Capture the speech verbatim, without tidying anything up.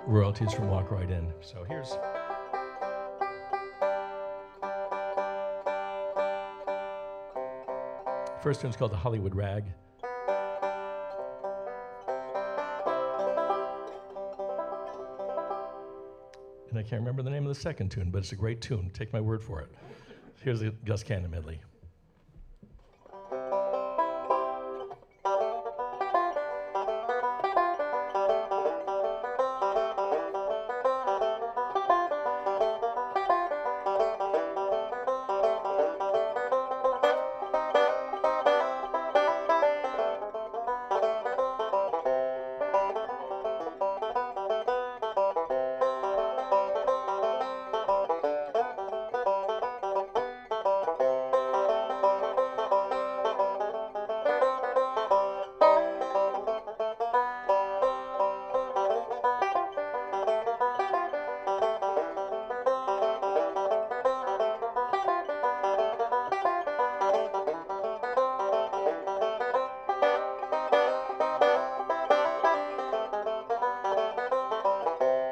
royalties from Walk Right In. So here's... First tune's called The Hollywood Rag. And I can't remember the name of the second tune, but it's a great tune. Take my word for it. Here's the Gus Cannon medley.